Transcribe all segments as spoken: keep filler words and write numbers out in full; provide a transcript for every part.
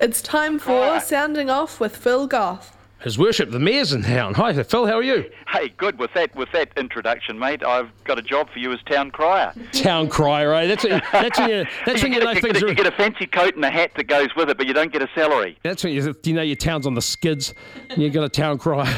It's time for Hi. Sounding Off with Phil Goff. His Worship, the Mayor's in town. Hi, Phil, how are you? Hey, good. With that with that introduction, mate, I've got a job for you as town crier. Town crier, eh? That's, that's when you, that's when you, you, know get, things you, get a, are... you get a fancy coat and a hat that goes with it, but you don't get a salary. That's when you, you know your town's on the skids and you got a town crier.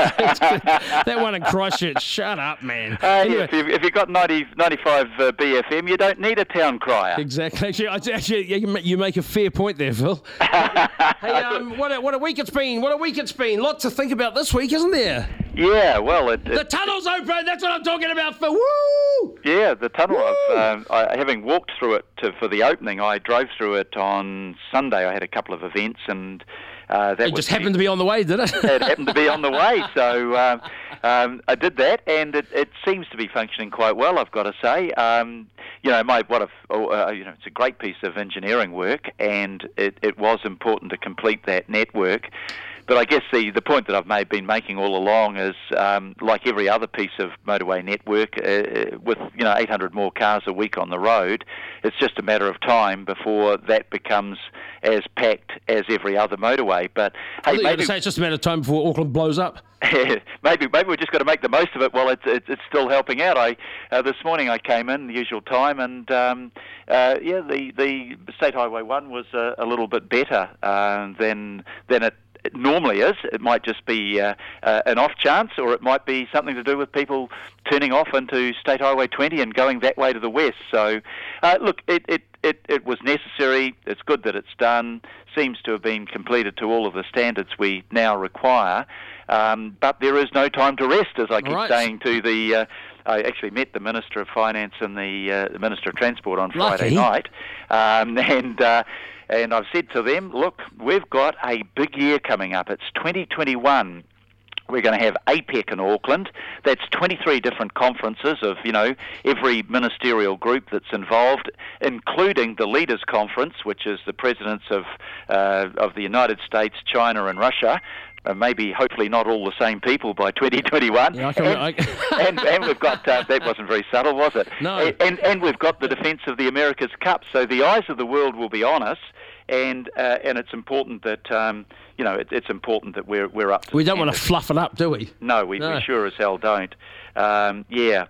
That one in Christchurch, shut up, man. Uh, Anyway, yeah, if, you've, if you've got ninety, ninety-five uh, B F M, you don't need a town crier. Exactly. Actually, I- actually you ma- you make a fair point there, Phil. Hey, um, what a, what a week it's been. What a week it's been. Lots to think about this week, isn't there? Yeah, well, it, The it, tunnel's open. That's what I'm talking about, Phil. Woo! yeah, the tunnel. Woo! I've, um, I, having walked through it to, for the opening, I drove through it on Sunday. I had a couple of events, and uh, that It was just happened to be on the way, did it? it happened to be on the way, so um, um, I did that, and it, it seems to be functioning quite well, I've got to say. Um, you know, my what a oh, uh, you know, it's a great piece of engineering work, and it, it was important to complete that network. But I guess the, the point that I've made, been making all along is, um, like every other piece of motorway network, uh, with you know eight hundred more cars a week on the road, it's just a matter of time before that becomes as packed as every other motorway. But I hey, thought you were going maybe to say it's just a matter of time before Auckland blows up. maybe maybe we've just got to make the most of it while it's it's, it's still helping out. I uh, this morning I came in the usual time, and um, uh, yeah, the the State Highway One was a, a little bit better uh, than than it. It normally is. It might just be uh, uh, an off chance, or it might be something to do with people turning off into State Highway twenty and going that way to the west. So, uh, look, it, it, it, it was necessary. It's good that it's done. Seems to have been completed to all of the standards we now require. Um, but there is no time to rest, as I keep Right. saying to the... Uh, I actually met the Minister of Finance and the, uh, the Minister of Transport on Friday Lucky. night, um, and... Uh, And I've said to them, look, we've got a big year coming up. It's twenty twenty-one. We're going to have APEC in Auckland. That's twenty-three different conferences of, you know, every ministerial group that's involved, including the Leaders Conference, which is the presidents of uh, of the United States, China and Russia. Uh, maybe, hopefully not all the same people by twenty twenty-one. Yeah, I can- and, I- and, and we've got, uh, that wasn't very subtle, was it? No. And, and, and we've got the defence of the America's Cup. So the eyes of the world will be on us, and uh, and it's important that, um, you know, it, it's important that we're, we're up to We don't want to standard. fluff it up, do we? No, we, No. we sure as hell don't. Um, yeah.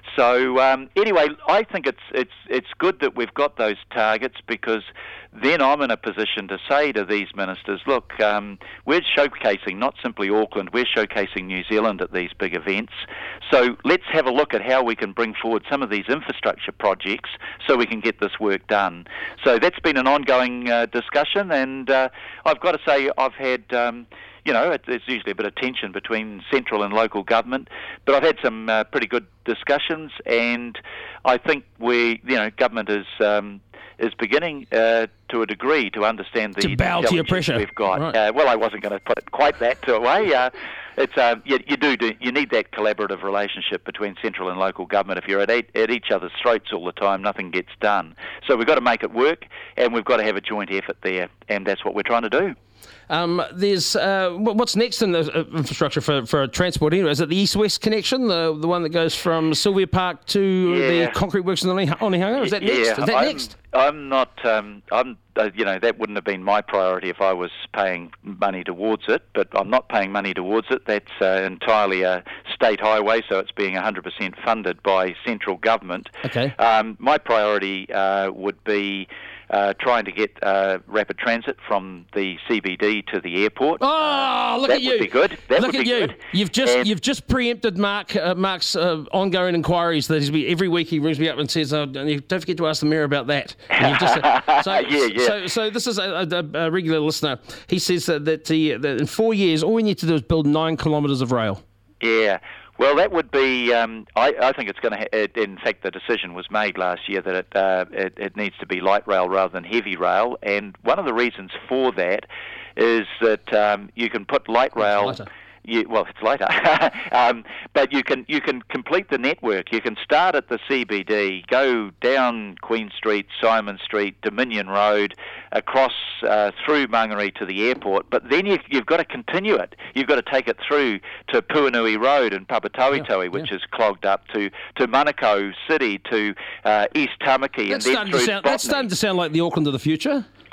So um, anyway, I think it's it's it's good that we've got those targets, because then I'm in a position to say to these ministers, look, um, we're showcasing not simply Auckland, we're showcasing New Zealand at these big events. So let's have a look at how we can bring forward some of these infrastructure projects so we can get this work done. So that's been an ongoing uh, discussion, and uh, I've got to say I've had... Um, You know, it, it's usually a bit of tension between central and local government, but I've had some uh, pretty good discussions, and I think we, you know, government is um, is beginning uh, to a degree to understand the To bow to your challenges pressure. we've got. Right. Uh, well, I wasn't going to put it quite that way. Uh, it's uh, you, you do, do you need that collaborative relationship between central and local government. If you're at, eight, at each other's throats all the time, nothing gets done. So we've got to make it work, and we've got to have a joint effort there, and that's what we're trying to do. Um, there's uh, wh- what's next in the uh, infrastructure for, for transport anyway? Is it the east-west connection, the the one that goes from Sylvia Park to Yeah. the concrete works in Onehunga? Is that next? Yeah, Is that I'm, next? I'm not. Um, I'm. Uh, you know, that wouldn't have been my priority if I was paying money towards it. But I'm not paying money towards it. That's uh, entirely a state highway, so it's being one hundred percent funded by central government. Okay. Um, my priority uh, would be. Uh, trying to get uh, rapid transit from the C B D to the airport. Oh, look that at you! would be good. That look would at be you! good. You've just And- you've just preempted Mark uh, Mark's uh, ongoing inquiries that he's be every week he rings me up and says, oh, don't forget to ask the mayor about that. And you've just, uh, so, Yeah, yeah. So, so this is a, a, a regular listener. He says that that, the, that in four years, all we need to do is build nine kilometres of rail. Yeah. Well, that would be. Um, I, I think it's going to. Ha- it, in fact, the decision was made last year that it, uh, it it needs to be light rail rather than heavy rail, and one of the reasons for that is that um, you can put light rail. lighter. You, well, it's later, um, but you can you can complete the network. You can start at the C B D, go down Queen Street, Simon Street, Dominion Road, across uh, through Mangere to the airport. But then you, you've got to continue it. You've got to take it through to Puanui Road and Papatauitau, Yeah, which yeah. is clogged up, to to Manukau City, to uh, East Tamaki, That's and then starting, to through sound, that's Botany. starting to sound like the Auckland of the future. Oh,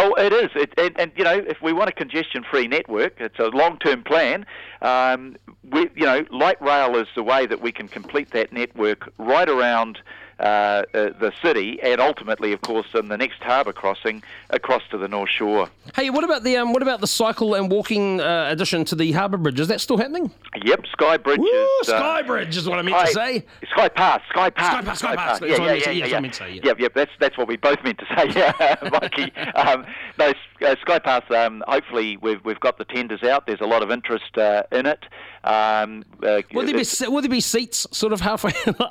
Well, it is, it, and, and you know, if we want a congestion-free network, it's a long-term plan. Um, we, you know, light rail is the way that we can complete that network right around uh, uh, the city, and ultimately, of course, in the next harbour crossing across to the North Shore. Hey, what about the um, what about the cycle and walking uh, addition to the harbour bridge? Is that still happening? Yep, Sky Bridge. Woo, is, uh, Sky Bridge is what I meant Sky, to say. Sky Pass, Sky Pass. Sky Pass, Sky Pass. That's Yeah, what I yeah, meant to- yeah, yes, yeah. I meant to say, yeah. Yep, yep. That's that's what we both meant to say. Yeah, Mikey. Um, no, uh, Sky Pass. Um, hopefully, we've we've got the tenders out. There's a lot of interest uh, in it. Um, uh, Will there be se- will there be seats sort of halfway?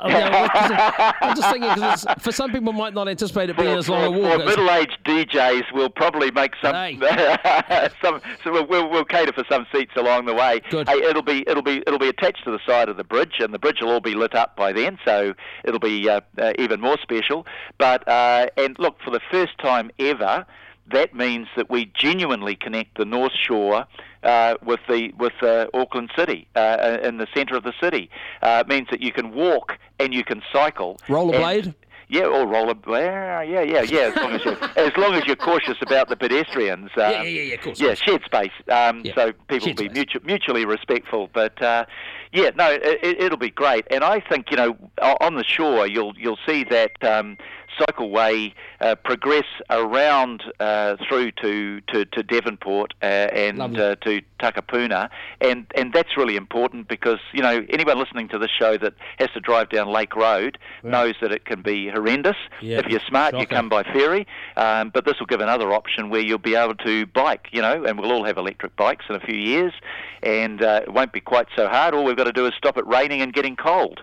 I'm just thinking because for some people might not anticipate it being For, as long a for, walk. for middle-aged D Js, we'll probably make some. Hey. some so we'll, we'll, we'll cater for some seats along the way. Good. Hey, it'll be it'll be it'll be attached to the side of the bridge, and the bridge will all be lit up by then, so it'll be uh, uh, even more special. But uh, and look, for the first time ever, that means that we genuinely connect the North Shore uh, with the with uh, Auckland City uh, in the centre of the city. Uh, it means that you can walk and you can cycle. Rollerblade? And, yeah, or roller. Yeah, yeah, yeah, yeah. As long as you're, as long as you're cautious about the pedestrians. Um, Yeah, yeah, yeah, yeah, of course. Yeah, shared space. Um, Yeah, so people shared will be space. mutu- mutually respectful. But uh, yeah, no, it, it'll be great. And I think you know, on the shore, you'll you'll see that um, cycleway uh, progress around uh, through to to, to Devonport uh, and Lovely. uh, to Takapuna, and and that's really important because you know anyone listening to this show that has to drive down Lake Road knows that it can be horrendous. Yeah, If you're smart, you shocker. come by ferry, um, but this will give another option where you'll be able to bike, you know, and we'll all have electric bikes in a few years, and uh, it won't be quite so hard. All we've got to do is stop it raining and getting cold.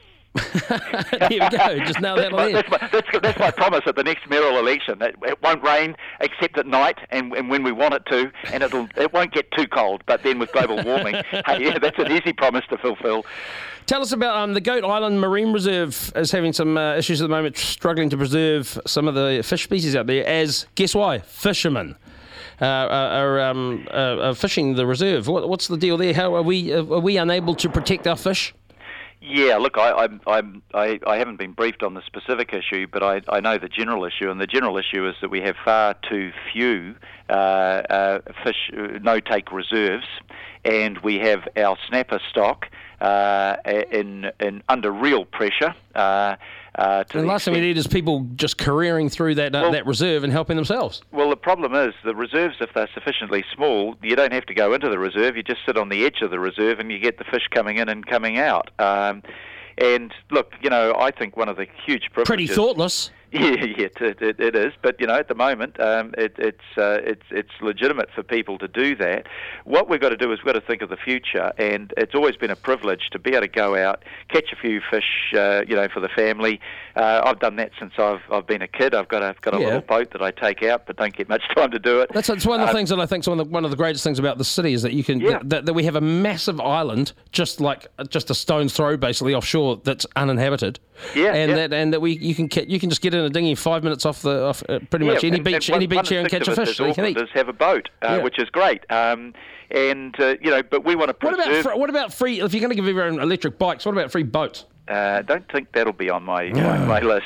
Here we go. Just nail that That's on my, there. that's, my, that's, that's my promise at the next mayoral election. It, it won't rain except at night and, and when we want it to, and it'll it won't get too cold. But then with global warming, hey, yeah, that's an easy promise to fulfil. Tell us about um, the Goat Island Marine Reserve is having some uh, issues at the moment, struggling to preserve some of the fish species out there. As guess why, fishermen uh, are, um, uh, are fishing the reserve. What, what's the deal there? How are we? Uh, are we unable to protect our fish? Yeah, look, I, I'm, I'm, I, I haven't been briefed on the specific issue, but I, I know the general issue, and the general issue is that we have far too few uh, uh, fish uh, no-take reserves, and we have our snapper stock uh, in, in under real pressure. Uh, uh, to And the the last thing we extent- need is people just careering through that uh, Well- that reserve and helping themselves. Well, the problem is the reserves, if they're sufficiently small, you don't have to go into the reserve. You just sit on the edge of the reserve and you get the fish coming in and coming out. Um, and look, you know, I think one of the huge privileges... Pretty thoughtless. Yeah, yeah, it, it, it is. But you know, at the moment, um, it, it's uh, it's it's legitimate for people to do that. What we've got to do is we've got to think of the future, and it's always been a privilege to be able to go out, catch a few fish, uh, you know, for the family. Uh, I've done that since I've I've been a kid. I've got a got a Yeah. little boat that I take out, but don't get much time to do it. That's, that's one of the Uh, things that I think is one of the, one of the greatest things about the city is that you can Yeah. that, that we have a massive island just like just a stone's throw basically offshore that's uninhabited. Yeah, and yeah. that and that we you can ca- you can just get in a dinghy five minutes off the off uh, pretty much Yeah, any and- beach and any one- beach one here in and six catch a of us fish as that you can eat. Aucklanders have a boat, uh, Yeah. which is great. Um, and uh, you know, but we want to What preserve. about fr- what about free? If you're going to give everyone electric bikes, what about free boats? Uh, don't think that'll be on my, my, my list.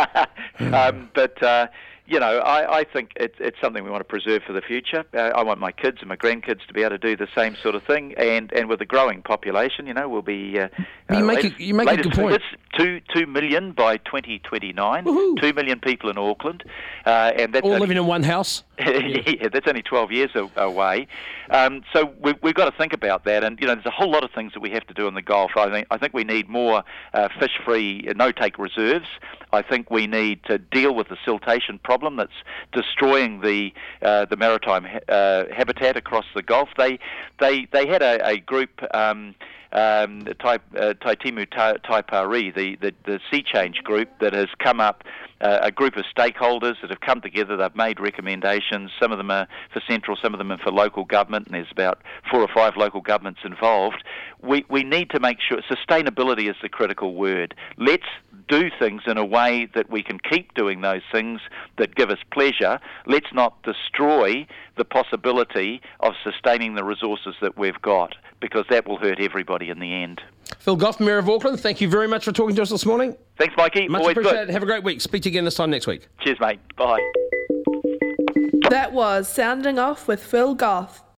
um, but, uh, you know, I, I think it's, it's something we want to preserve for the future. Uh, I want my kids and my grandkids to be able to do the same sort of thing. And, and with a growing population, you know, we'll be... Uh, You uh, make a- latest- you make a latest good point. figures, Two, two million by twenty twenty-nine. Woohoo. Two million people in Auckland. Uh, and that's All only- living in one house. yeah, that's only twelve years a- away. Um, so we, we've got to think about that. And, you know, there's a whole lot of things that we have to do in the Gulf. I think, I think we need more uh, fish-free, uh, no-take reserves. I think we need to deal with the siltation problem that's destroying the uh, the maritime ha- uh, habitat across the Gulf. They they, they had a, a group... Um, Um, Tai, uh, Taitimu Ta- Taipari, the, the, the sea change group that has come up, uh, a group of stakeholders that have come together. They've made recommendations. Some of them are for central, some of them are for local government, and there's about four or five local governments involved. We, we need to make sure, sustainability is the critical word. Let's do things in a way that we can keep doing those things that give us pleasure. Let's not destroy the possibility of sustaining the resources that we've got, because that will hurt everybody in the end. Phil Goff, Mayor of Auckland, thank you very much for talking to us this morning. Thanks, Mikey. Much Always appreciated. good. Have a great week. Speak to you again this time next week. Cheers, mate. Bye. That was Sounding Off with Phil Goff.